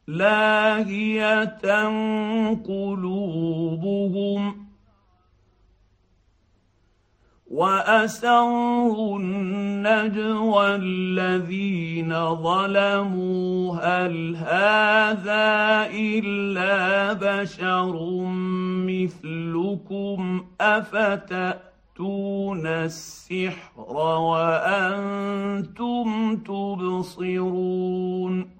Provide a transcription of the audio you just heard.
لاهيه قلوبهم واسروا النجوى الذين ظلموا هل هذا الا بشر مثلكم افتاتون السحر وانتم تبصرون